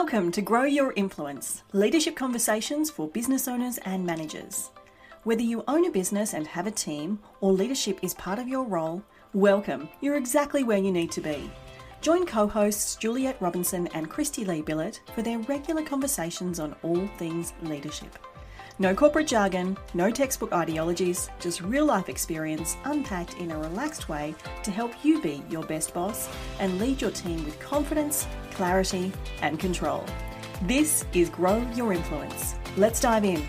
Welcome to Grow Your Influence, leadership conversations for business owners and managers. Whether you own a business and have a team, or leadership is part of your role, welcome. You're exactly where you need to be. Join co-hosts Juliet Robinson and Christy Lee Billett for their regular conversations on all things leadership. No corporate jargon, no textbook ideologies, just real-life experience unpacked in a relaxed way to help you be your best boss and lead your team with confidence, clarity, and control. This is Grow Your Influence. Let's dive in.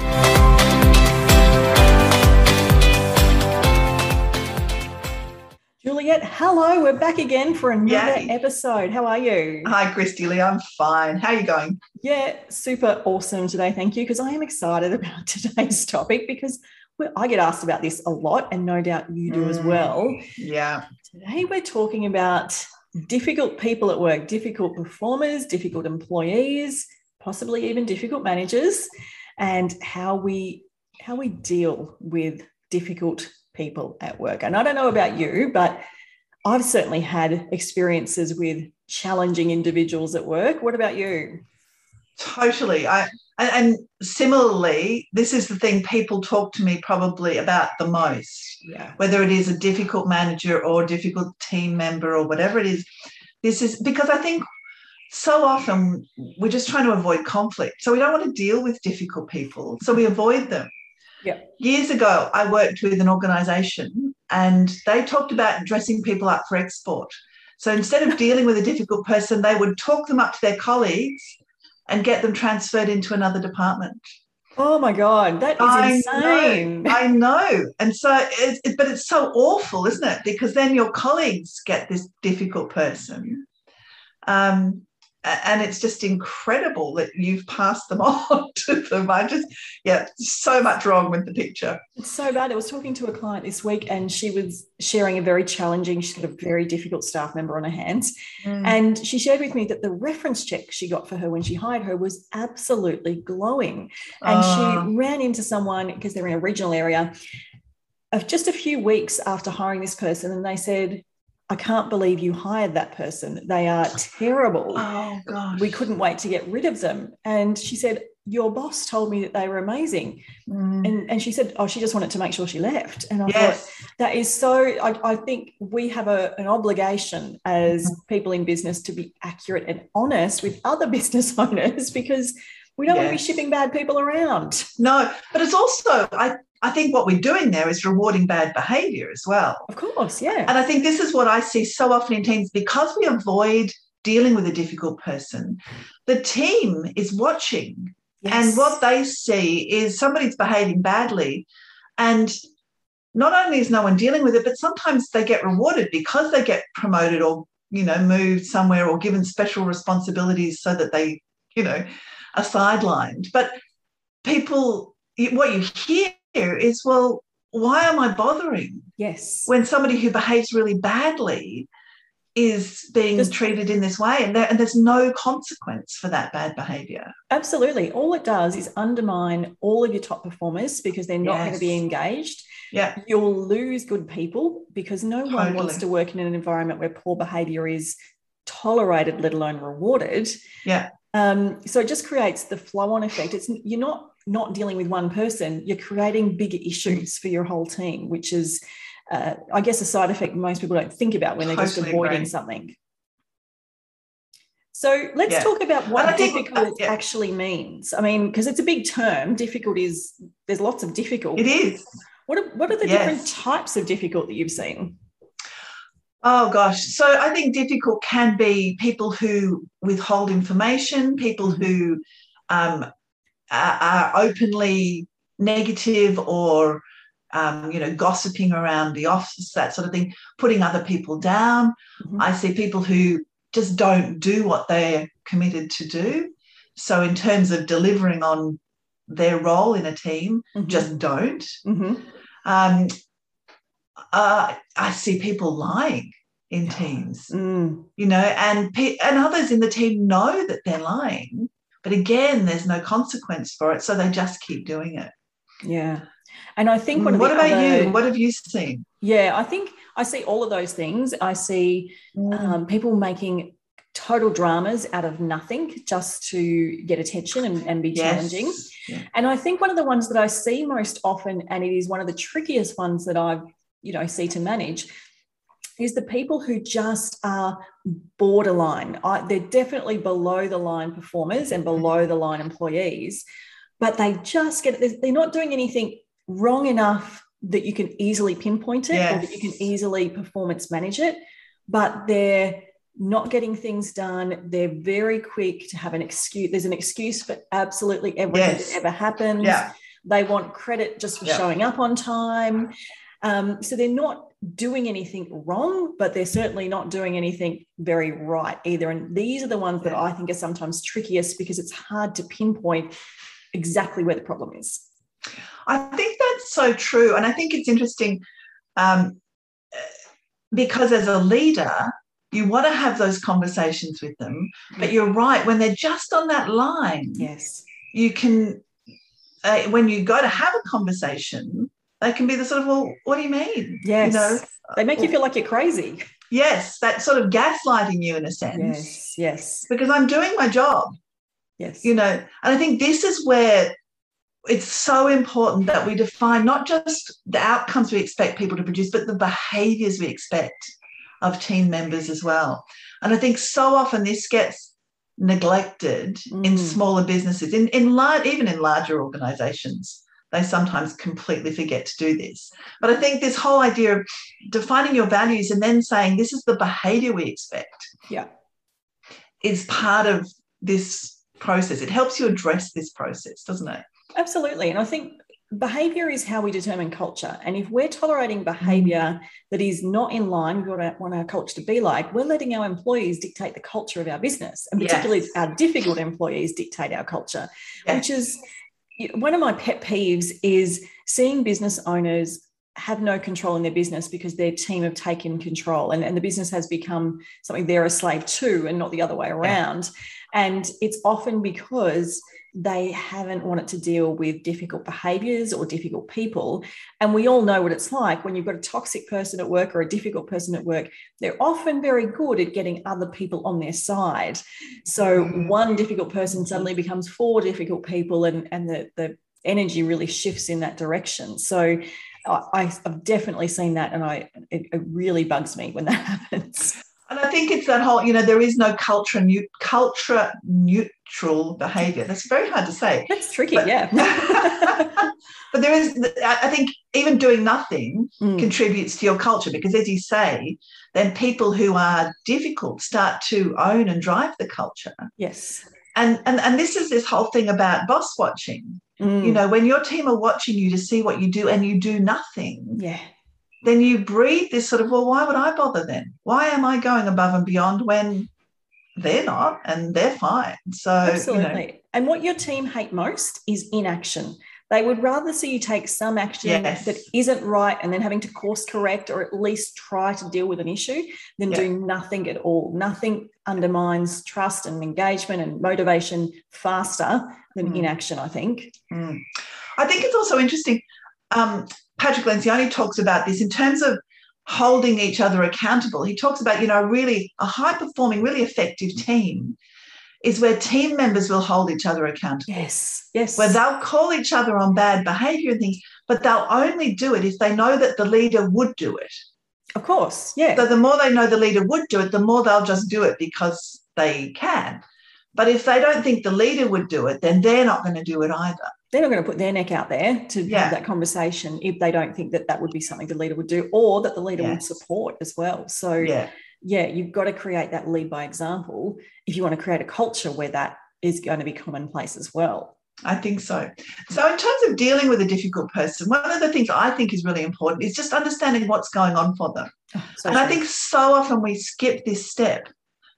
Juliet, hello. We're back again for another episode. How are you? Hi, Christy Lee. I'm fine. How are you going? Yeah, super awesome today. Thank you. Because I am excited about today's topic because I get asked about this a lot and no doubt you do as well. Yeah. Today we're talking about difficult people at work, difficult performers, difficult employees, possibly even difficult managers, and how we deal with difficult people at work. And I don't know about you, but I've certainly had experiences with challenging individuals at work. What about you? Totally. And similarly, this is the thing people talk to me probably about the most. Yeah. Whether it is a difficult manager or a difficult team member or whatever it is. This is because I think so often we're just trying to avoid conflict. So we don't want to deal with difficult people. So we avoid them. Yep. Years ago, I worked with an organisation and they talked about dressing people up for export. So instead of dealing with a difficult person, they would talk them up to their colleagues and get them transferred into another department. Oh, my God, that is insane. I know. And so, but it's so awful, isn't it? Because then your colleagues get this difficult person. And it's just incredible that you've passed them on to them. So much wrong with the picture. It's so bad. I was talking to a client this week and she was sharing she's got a very difficult staff member on her hands. And she shared with me that the reference check she got for her when she hired her was absolutely glowing. And she ran into someone, because they're in a regional area, of just a few weeks after hiring this person, and they said, I can't believe you hired that person. They are terrible. Oh, gosh. We couldn't wait to get rid of them. And she said, your boss told me that they were amazing. And she said, she just wanted to make sure she left. And I thought, that is so, I think we have an obligation as people in business to be accurate and honest with other business owners, because we don't want to be shipping bad people around. No, but it's also, I think what we're doing there is rewarding bad behaviour as well. Of course, yeah. And I think this is what I see so often in teams, because we avoid dealing with a difficult person. The team is watching, and what they see is somebody's behaving badly, and not only is no one dealing with it, but sometimes they get rewarded because they get promoted or, moved somewhere or given special responsibilities so that they, are sidelined. But people, what you hear is, well, why am I bothering? Yes. When somebody who behaves really badly is being treated in this way, and there's no consequence for that bad behaviour. Absolutely. All it does is undermine all of your top performers because they're not going to be engaged. Yeah. You'll lose good people because no one wants to work in an environment where poor behaviour is tolerated, let alone rewarded. Yeah. So it just creates the flow-on effect. You're not dealing with one person, you're creating bigger issues for your whole team, which is, I guess, a side effect most people don't think about when they're just avoiding something. So let's talk about what difficult actually means. I mean, because it's a big term. Difficult there's lots of difficult. It is. What are the different types of difficult that you've seen? Oh, gosh. So I think difficult can be people who withhold information, people who are openly negative or, gossiping around the office, that sort of thing, putting other people down. I see people who just don't do what they're committed to do. So in terms of delivering on their role in a team, just don't. I see people lying in teams, and others in the team know that they're lying, but again, there's no consequence for it, so they just keep doing it. Yeah. And I think what about you? What have you seen? Yeah, I think I see all of those things. I see people making total dramas out of nothing just to get attention and be challenging. Yeah. And I think one of the ones that I see most often, and it is one of the trickiest ones that I see to manage, is the people who just are borderline. They're definitely below the line performers and below the line employees, but they just they're not doing anything wrong enough that you can easily pinpoint it or that you can easily performance manage it, but they're not getting things done. They're very quick to have an excuse. There's an excuse for absolutely everything that ever happens. Yeah. They want credit just for showing up on time. So they're not doing anything wrong, but they're certainly not doing anything very right either. And these are the ones that I think are sometimes trickiest because it's hard to pinpoint exactly where the problem is. I think that's so true. And I think it's interesting because as a leader, you want to have those conversations with them, but you're right. When they're just on that line, you can, when you go to have a conversation, they can be the sort of, well, what do you mean? Yes. They make you feel like you're crazy. Yes. That sort of gaslighting you in a sense. Yes. Because I'm doing my job. Yes. And I think this is where it's so important that we define not just the outcomes we expect people to produce, but the behaviours we expect of team members as well. And I think so often this gets neglected in smaller businesses, even in larger organisations. They sometimes completely forget to do this. But I think this whole idea of defining your values and then saying this is the behaviour we expect is part of this process. It helps you address this process, doesn't it? Absolutely. And I think behaviour is how we determine culture. And if we're tolerating behaviour that is not in line with what I want our culture to be like, we're letting our employees dictate the culture of our business. And particularly our difficult employees dictate our culture, which is one of my pet peeves is seeing business owners have no control in their business because their team have taken control and the business has become something they're a slave to and not the other way around. And it's often because they haven't wanted to deal with difficult behaviours or difficult people. And we all know what it's like when you've got a toxic person at work or a difficult person at work. They're often very good at getting other people on their side. So one difficult person suddenly becomes 4 difficult people and the energy really shifts in that direction. So I've definitely seen that, and it really bugs me when that happens. And I think it's that whole, there is no culture neutral behaviour. That's very hard to say. That's tricky, but, but there is, I think even doing nothing contributes to your culture because, as you say, then people who are difficult start to own and drive the culture. Yes. And this is this whole thing about boss watching. When your team are watching you to see what you do and you do nothing. Yeah. Then you breathe this sort of, well, why would I bother then? Why am I going above and beyond when they're not and they're fine? So, absolutely. And what your team hate most is inaction. They would rather see you take some action that isn't right and then having to course correct or at least try to deal with an issue than do nothing at all. Nothing undermines trust and engagement and motivation faster than inaction, I think. I think it's also interesting. Patrick Lencioni talks about this in terms of holding each other accountable. He talks about, really a high-performing, really effective team is where team members will hold each other accountable. Yes. Where they'll call each other on bad behaviour and things, but they'll only do it if they know that the leader would do it. Of course, yeah. So the more they know the leader would do it, the more they'll just do it because they can. But if they don't think the leader would do it, then they're not going to do it either. They're not going to put their neck out there to have that conversation if they don't think that would be something the leader would do or that the leader would support as well. So, you've got to create that lead by example if you want to create a culture where that is going to be commonplace as well. I think so. So in terms of dealing with a difficult person, one of the things I think is really important is just understanding what's going on for them. I think so often we skip this step.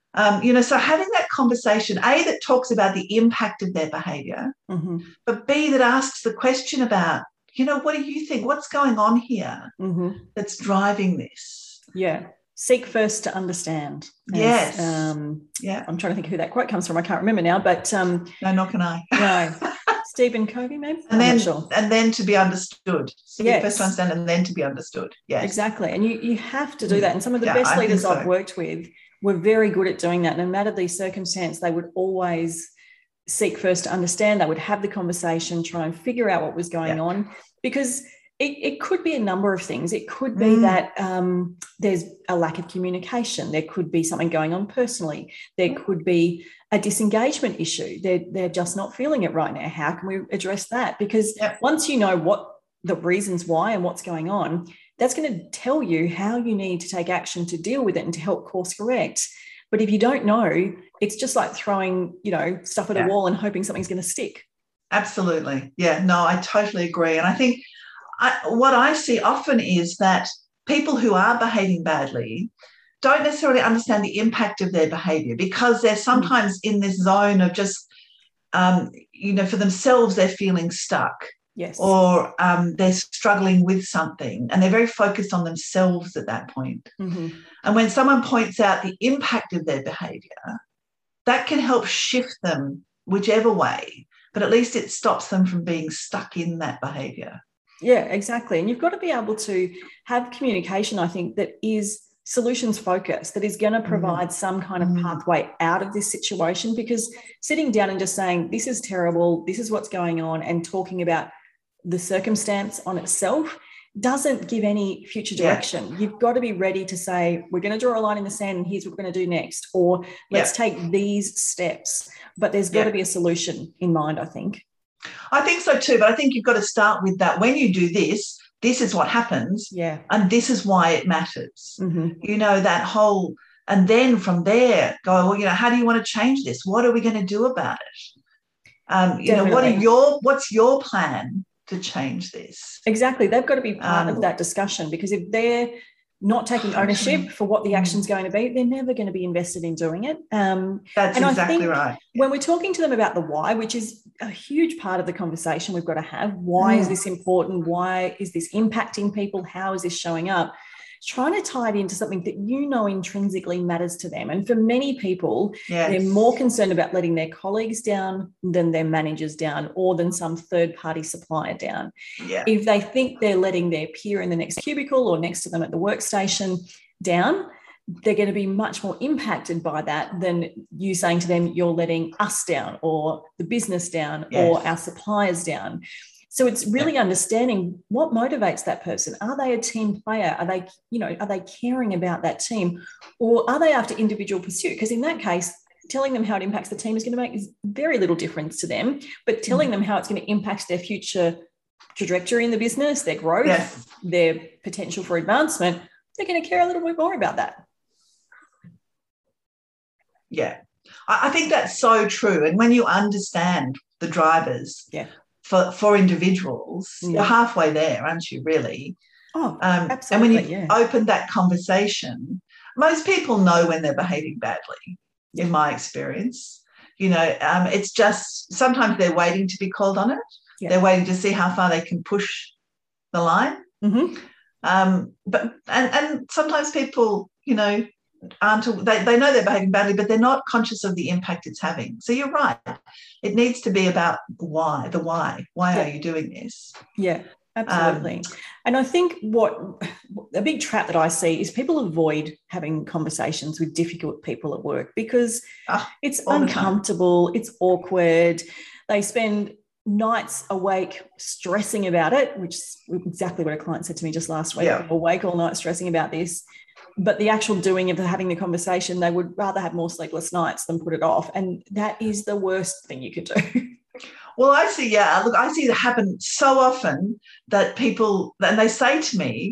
So having that conversation, A, that talks about the impact of their behaviour, but B, that asks the question about, what do you think? What's going on here that's driving this? Yeah. Seek first to understand. Yes. I'm trying to think of who that quote comes from. I can't remember now, but... no, nor can I. No. Stephen Covey, maybe? And then to be understood. First to understand and then to be understood. Yes. Exactly. And you have to do that. And some of the best leaders I've worked with were very good at doing that. No matter the circumstance, they would always seek first to understand. They would have the conversation, try and figure out what was going on, because it could be a number of things. It could be that there's a lack of communication. There could be something going on personally. There could be a disengagement issue. They're just not feeling it right now. How can we address that? Because once you know what the reasons why and what's going on, that's going to tell you how you need to take action to deal with it and to help course correct. But if you don't know, it's just like throwing, stuff at a wall and hoping something's going to stick. Absolutely. Yeah, no, I totally agree. And I think what I see often is that people who are behaving badly don't necessarily understand the impact of their behaviour, because they're sometimes in this zone of just, for themselves, they're feeling stuck. Yes. Or they're struggling with something and they're very focused on themselves at that point. Mm-hmm. And when someone points out the impact of their behaviour, that can help shift them whichever way, but at least it stops them from being stuck in that behaviour. Yeah, exactly. And you've got to be able to have communication, I think, that is solutions focused, that is going to provide some kind of pathway out of this situation, because sitting down and just saying, this is terrible, this is what's going on, and talking about the circumstance on itself doesn't give any future direction. You've got to be ready to say, we're going to draw a line in the sand and here's what we're going to do next, or let's take these steps. But there's got to be a solution in mind, I think. I think so too, but I think you've got to start with that. When you do this is what happens, and this is why it matters. That whole, and then from there go, well, how do you want to change this? What are we going to do about it? What's your plan to change this? Exactly. They've got to be part of that discussion, because if they're not taking ownership for what the action's going to be, they're never going to be invested in doing it. That's exactly right. When we're talking to them about the why, which is a huge part of the conversation we've got to have, why is this important? Why is this impacting people? How is this showing up? Trying to tie it into something that intrinsically matters to them. And for many people, they're more concerned about letting their colleagues down than their managers down, or than some third-party supplier down. Yeah. If they think they're letting their peer in the next cubicle or next to them at the workstation down, they're going to be much more impacted by that than you saying to them, you're letting us down, or the business down, or our suppliers down. So it's really understanding what motivates that person. Are they a team player? Are they caring about that team, or are they after individual pursuit? Because in that case, telling them how it impacts the team is going to make very little difference to them, but telling them how it's going to impact their future trajectory in the business, their growth, their potential for advancement, they're going to care a little bit more about that. Yeah, I think that's so true. And when you understand the drivers, for individuals, you're halfway there, aren't you, really? Oh, absolutely. And when you open that conversation, most people know when they're behaving badly, in my experience. It's just sometimes they're waiting to be called on it. Yeah. They're waiting to see how far they can push the line. But sometimes people, they know they're behaving badly, but they're not conscious of the impact it's having. So you're right. It needs to be about why. Why are you doing this? Yeah, absolutely. And I think what a big trap that I see is people avoid having conversations with difficult people at work, because it's uncomfortable, it's awkward. They spend nights awake stressing about it, which is exactly what a client said to me just last week. I'm awake all night stressing about this. But the actual doing of having the conversation, they would rather have more sleepless nights than put it off. And that is the worst thing you could do. Well, I see it happen so often that people, and they say to me,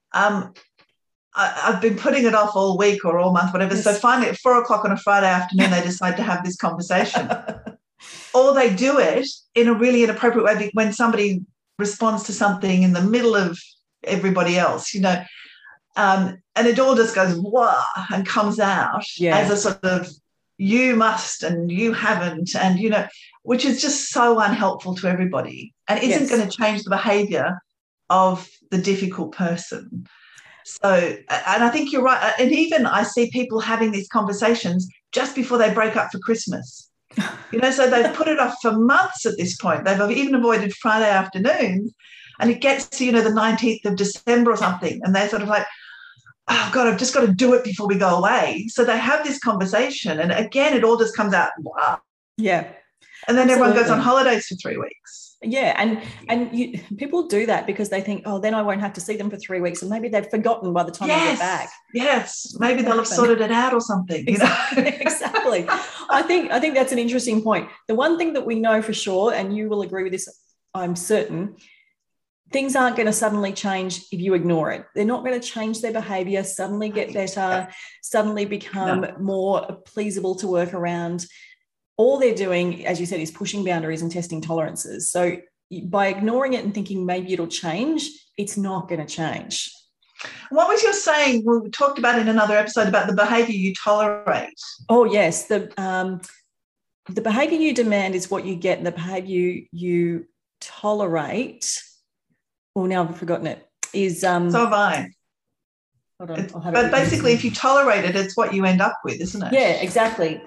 I've been putting it off all week or all month, whatever. Yes. So finally at 4:00 on a Friday afternoon, they decide to have this conversation. Or they do it in a really inappropriate way when somebody responds to something in the middle of everybody else, and it all just goes wah and comes out as a sort of you must and you haven't, and which is just so unhelpful to everybody and isn't going to change the behaviour of the difficult person. So, and I think you're right. And even I see people having these conversations just before they break up for Christmas. So they've put it off for months at this point. They've even avoided Friday afternoons, and it gets to, the 19th of December or something, and they're sort of like, oh God, I've just got to do it before we go away. So they have this conversation, and again, it all just comes out, wow. Yeah. And then Absolutely. everyone goes on holidays for 3 weeks. Yeah, and people do that because they think, oh, then I won't have to see them for 3 weeks, and maybe they've forgotten by the time they get back. Yes, maybe they'll have sorted it out or something. Exactly. Exactly. I think that's an interesting point. The one thing that we know for sure, and you will agree with this, I'm certain, things aren't going to suddenly change if you ignore it. They're not going to change their behaviour, suddenly get better, suddenly become more pleasable to work around. All they're doing, as you said, is pushing boundaries and testing tolerances. So by ignoring it and thinking maybe it'll change, it's not going to change. What was your saying? We talked about in another episode about the behaviour you tolerate. Oh, yes. The behaviour you demand is what you get, and the behaviour you tolerate, now I've forgotten it, is... so have I. Hold on, but basically, if you tolerate it, it's what you end up with, isn't it? Yeah, exactly.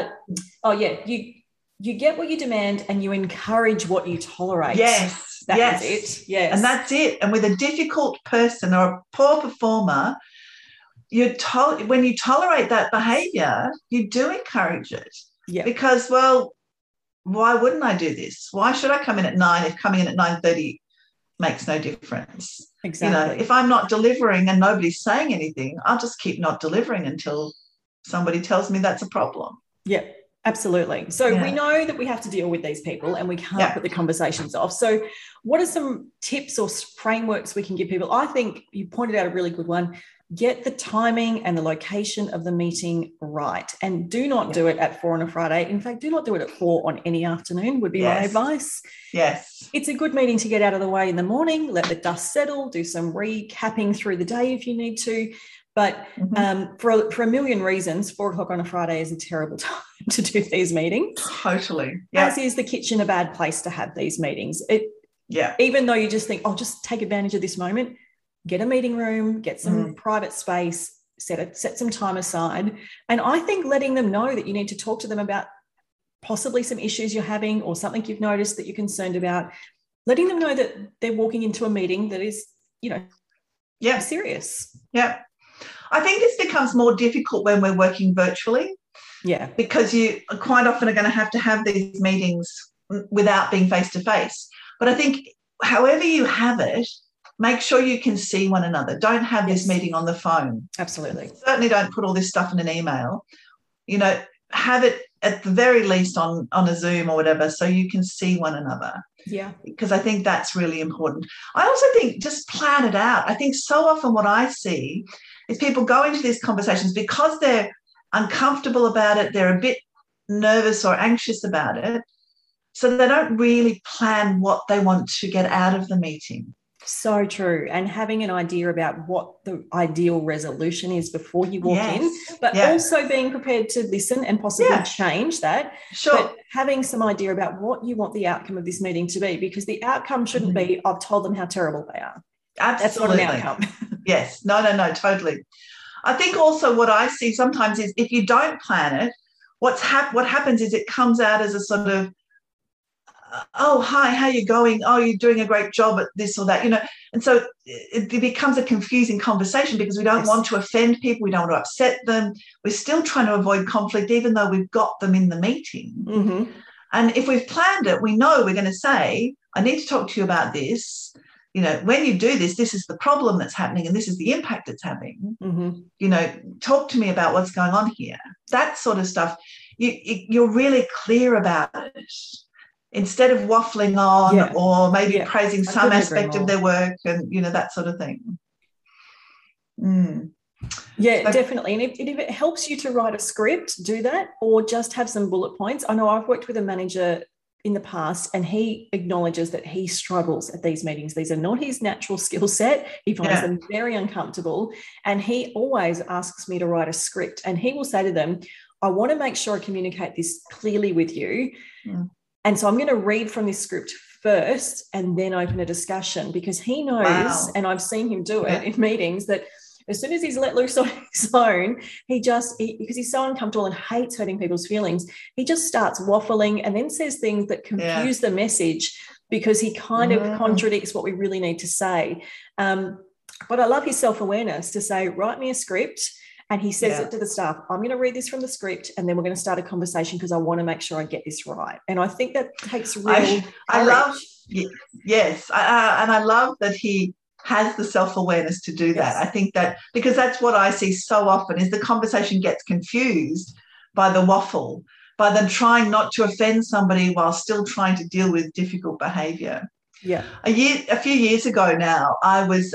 You get what you demand and you encourage what you tolerate. Yes, that's it. Yes, and that's it. And with a difficult person or a poor performer, when you tolerate that behaviour, you do encourage it. Yeah. Because, well, why wouldn't I do this? Why should I come in at 9 if coming in at 9:30 makes no difference? Exactly. If I'm not delivering and nobody's saying anything, I'll just keep not delivering until somebody tells me that's a problem. Yeah, absolutely. So we know that we have to deal with these people and we can't put the conversations off. So what are some tips or frameworks we can give people? I think you pointed out a really good one. Get the timing and the location of the meeting right, and do not do it at 4 on a Friday. In fact, do not do it at 4 on any afternoon would be my advice. Yes. It's a good meeting to get out of the way in the morning, let the dust settle, do some recapping through the day if you need to. But for a million reasons, 4 o'clock on a Friday is a terrible time to do these meetings. Totally. Yep. As is the kitchen a bad place to have these meetings. Even though you just think, oh, just take advantage of this moment, get a meeting room, get some private space, set some time aside. And I think letting them know that you need to talk to them about possibly some issues you're having or something you've noticed that you're concerned about, letting them know that they're walking into a meeting that is, serious. Yeah. I think this becomes more difficult when we're working virtually. Yeah. Because you quite often are going to have these meetings without being face-to-face. But I think however you have it, make sure you can see one another. Don't have this meeting on the phone. Absolutely. Certainly don't put all this stuff in an email. Have it at the very least on a Zoom or whatever so you can see one another. Yeah. Because I think that's really important. I also think just plan it out. I think so often what I see is people go into these conversations because they're uncomfortable about it, they're a bit nervous or anxious about it, so they don't really plan what they want to get out of the meeting. So true. And having an idea about what the ideal resolution is before you walk in, but also being prepared to listen and possibly change that. Sure. But having some idea about what you want the outcome of this meeting to be, because the outcome shouldn't be, I've told them how terrible they are. Absolutely. That's not an outcome. Yes. No, totally. I think also what I see sometimes is if you don't plan it, what happens is it comes out as a sort of, oh, hi, how are you going? Oh, you're doing a great job at this or that, And so it becomes a confusing conversation because we don't want to offend people. We don't want to upset them. We're still trying to avoid conflict, even though we've got them in the meeting. Mm-hmm. And if we've planned it, we know we're going to say, I need to talk to you about this. When you do this, this is the problem that's happening and this is the impact it's having. Mm-hmm. Talk to me about what's going on here. That sort of stuff. You're really clear about it. Instead of waffling on or maybe praising some aspect of their work and, that sort of thing. Yeah, so, definitely. And if it helps you to write a script, do that, or just have some bullet points. I know I've worked with a manager in the past and he acknowledges that he struggles at these meetings. These are not his natural skill set. He finds them very uncomfortable. And he always asks me to write a script. And he will say to them, I want to make sure I communicate this clearly with you. And so I'm going to read from this script first and then open a discussion, because he knows, and I've seen him do it in meetings, that as soon as he's let loose on his own, because he's so uncomfortable and hates hurting people's feelings, he just starts waffling and then says things that confuse the message because he kind of contradicts what we really need to say. But I love his self-awareness to say, write me a script. And he says it to the staff, I'm going to read this from the script and then we're going to start a conversation because I want to make sure I get this right. And I think that takes real courage. I love, yes. And I love that he has the self-awareness to do that. I think that because that's what I see so often is the conversation gets confused by the waffle, by them trying not to offend somebody while still trying to deal with difficult behaviour. Yeah. A few years ago now, I was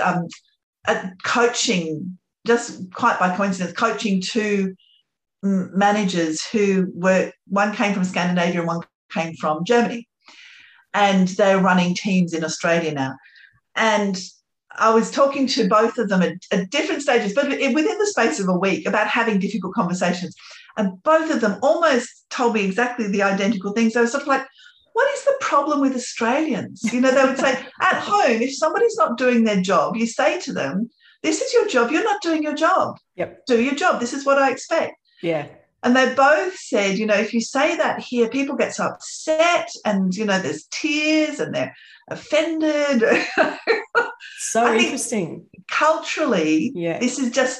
coaching, just quite by coincidence, coaching two managers who one came from Scandinavia and one came from Germany. And they're running teams in Australia now. And I was talking to both of them at different stages, but within the space of a week about having difficult conversations. And both of them almost told me exactly the identical things. They were sort of like, what is the problem with Australians? They would say, at home, if somebody's not doing their job, you say to them, this is your job. You're not doing your job. Yep. Do your job. This is what I expect. Yeah. And they both said, if you say that here, people get so upset and, there's tears and they're offended. So interesting. Culturally, this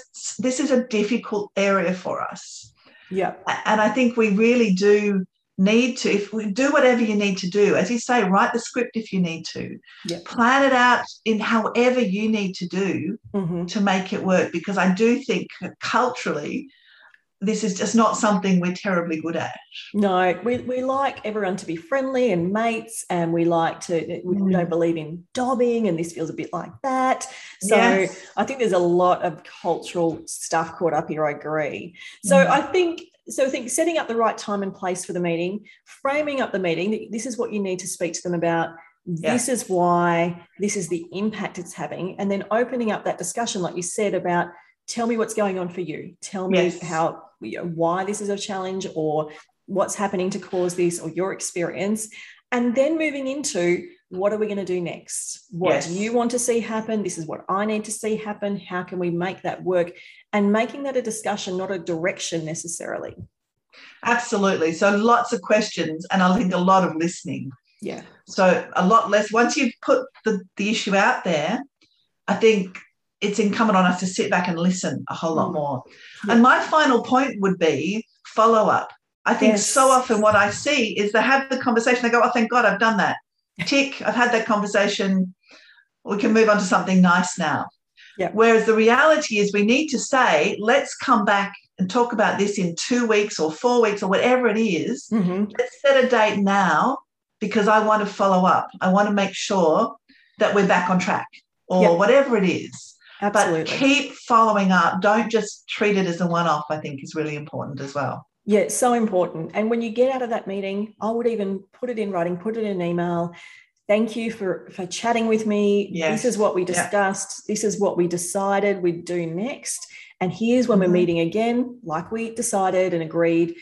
is a difficult area for us. Yeah. And I think we really do need to, if we do whatever you need to do, as you say, write the script if you need to, plan it out in however you need to do to make it work, because I do think culturally this is just not something we're terribly good at. No, we like everyone to be friendly and mates, and we like to, we don't believe in dobbing, and this feels a bit like that. So I think there's a lot of cultural stuff caught up here, I agree. So I think setting up the right time and place for the meeting, framing up the meeting, this is what you need to speak to them about. This is why, this is the impact it's having. And then opening up that discussion, like you said, about tell me what's going on for you. Tell me how, why this is a challenge, or what's happening to cause this, or your experience. And then moving into, what are we going to do next? What do you want to see happen? This is what I need to see happen. How can we make that work? And making that a discussion, not a direction necessarily. Absolutely. So lots of questions, and I think a lot of listening. Yeah. So a lot less. Once you've put the issue out there, I think it's incumbent on us to sit back and listen a whole lot more. Yeah. And my final point would be follow-up. I think so often what I see is they have the conversation, they go, oh, thank God I've done that. Tick, I've had that conversation. We can move on to something nice now. Yeah. Whereas the reality is we need to say, let's come back and talk about this in 2 weeks or 4 weeks or whatever it is. Let's set a date now, because I want to follow up. I want to make sure that we're back on track, or whatever it is. Absolutely. But keep following up. Don't just treat it as a one-off, I think is really important as well. Yeah, it's so important. And when you get out of that meeting, I would even put it in writing, put it in an email. Thank you for chatting with me. Yes. This is what we discussed. This is what we decided we'd do next. And here's when we're meeting again, like we decided and agreed.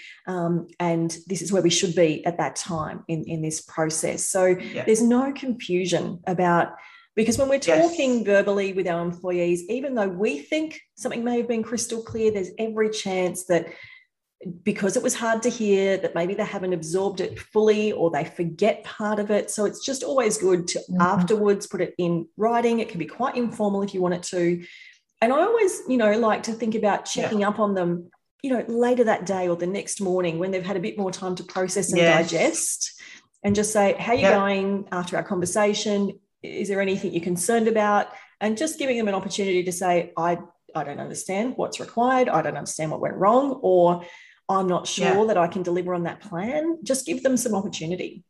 And this is where we should be at that time in this process. So there's no confusion about, because when we're talking verbally with our employees, even though we think something may have been crystal clear, there's every chance that because it was hard to hear, that maybe they haven't absorbed it fully, or they forget part of it. So it's just always good to afterwards put it in writing. It can be quite informal if you want it to. And I always, like to think about checking up on them, later that day or the next morning when they've had a bit more time to process and digest, and just say, how are you going after our conversation? Is there anything you're concerned about? And just giving them an opportunity to say, I don't understand what's required. I don't understand what went wrong, or I'm not sure that I can deliver on that plan. Just give them some opportunity.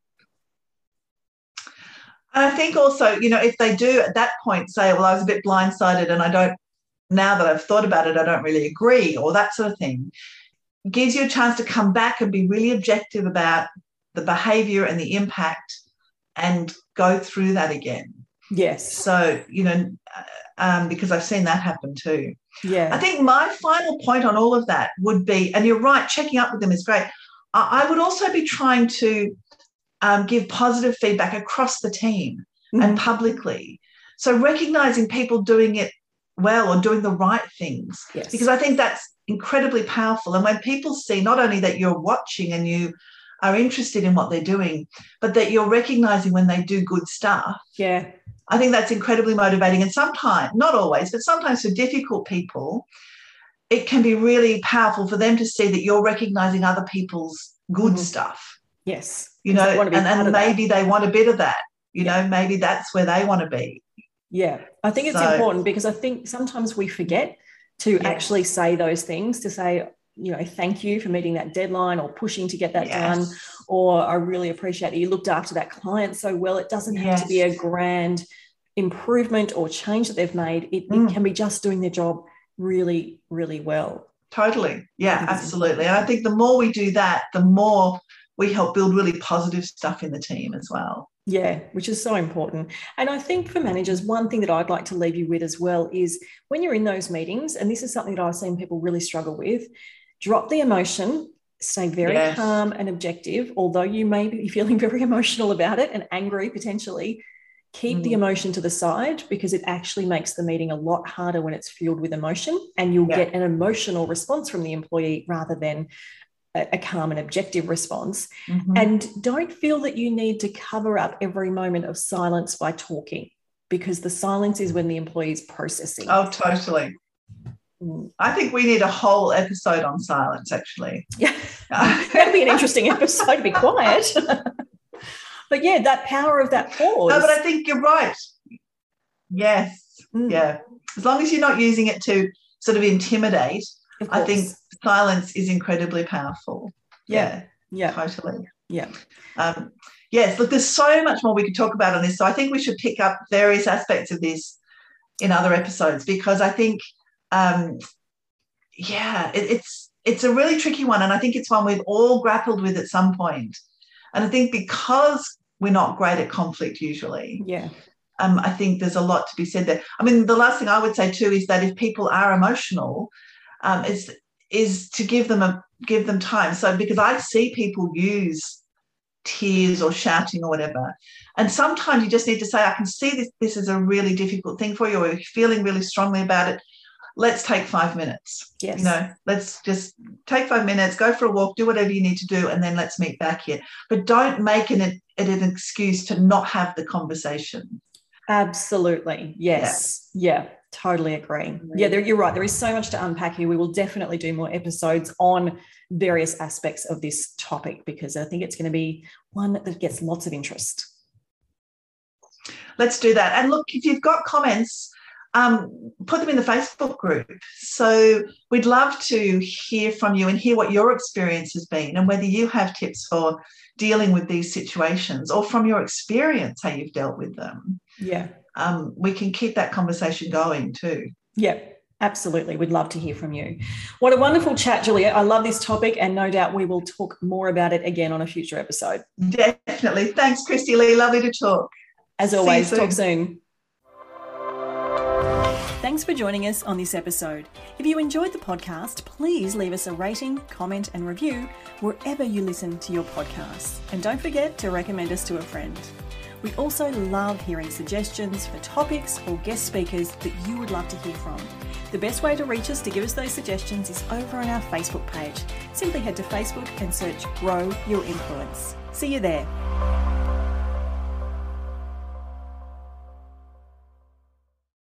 And I think also, if they do at that point say, well, I was a bit blindsided and now that I've thought about it, I don't really agree, or that sort of thing, it gives you a chance to come back and be really objective about the behaviour and the impact and go through that again. Yes. So, because I've seen that happen too. Yeah. I think my final point on all of that would be, and you're right, checking up with them is great. I would also be trying to give positive feedback across the team and publicly. So recognising people doing it well or doing the right things, because I think that's incredibly powerful. And when people see not only that you're watching and you are interested in what they're doing, but that you're recognising when they do good stuff, I think that's incredibly motivating. And sometimes, not always, but sometimes for difficult people, it can be really powerful for them to see that you're recognizing other people's good stuff. Yes. You know, and maybe they want a bit of that. You know, maybe that's where they want to be. Yeah. I think it's important because I think sometimes we forget to actually say those things, to say, you know, thank you for meeting that deadline or pushing to get that done, or I really appreciate that you looked after that client so well. It doesn't have to be a grand improvement or change that they've made. It can be just doing their job really, really well. Totally. Yeah, absolutely. And I think the more we do that, the more we help build really positive stuff in the team as well. Yeah, which is so important. And I think for managers, one thing that I'd like to leave you with as well is when you're in those meetings, and this is something that I've seen people really struggle with, drop the emotion, stay very calm and objective, although you may be feeling very emotional about it and angry potentially. Keep the emotion to the side, because it actually makes the meeting a lot harder when it's fueled with emotion, and you'll get an emotional response from the employee rather than a calm and objective response. And don't feel that you need to cover up every moment of silence by talking, because the silence is when the employee is processing. Oh, totally. I think we need a whole episode on silence, actually. Yeah, that'd be an interesting episode to be quiet. But yeah, that power of that pause. No, but I think you're right. Yes. Yeah. As long as you're not using it to sort of intimidate, I think silence is incredibly powerful. Yeah. Totally. Yeah. Yes, look, there's so much more we could talk about on this. So I think we should pick up various aspects of this in other episodes, because I think, it's a really tricky one. And I think it's one we've all grappled with at some point. And I think because we're not great at conflict usually, I think there's a lot to be said there. I mean, the last thing I would say too is that if people are emotional, is to give them time. So because I see people use tears or shouting or whatever, and sometimes you just need to say, I can see this is a really difficult thing for you, or you're feeling really strongly about it. Let's take 5 minutes. Yes. You know, let's just take 5 minutes, go for a walk, do whatever you need to do, and then let's meet back here. But don't make it an excuse to not have the conversation. Absolutely. Yes. Yeah, totally agree. Yeah, you're right. There is so much to unpack here. We will definitely do more episodes on various aspects of this topic, because I think it's going to be one that gets lots of interest. Let's do that. And look, if you've got comments, put them in the Facebook group. So we'd love to hear from you and hear what your experience has been, and whether you have tips for dealing with these situations, or from your experience, how you've dealt with them. Yeah. We can keep that conversation going too. Yeah, absolutely. We'd love to hear from you. What a wonderful chat, Juliet. I love this topic, and no doubt we will talk more about it again on a future episode. Definitely. Thanks, Christy Lee. Lovely to talk. As always, talk soon. Thanks for joining us on this episode. If you enjoyed the podcast, please leave us a rating, comment and review wherever you listen to your podcasts. And don't forget to recommend us to a friend. We also love hearing suggestions for topics or guest speakers that you would love to hear from. The best way to reach us to give us those suggestions is over on our Facebook page. Simply head to Facebook and search Grow Your Influence. See you there.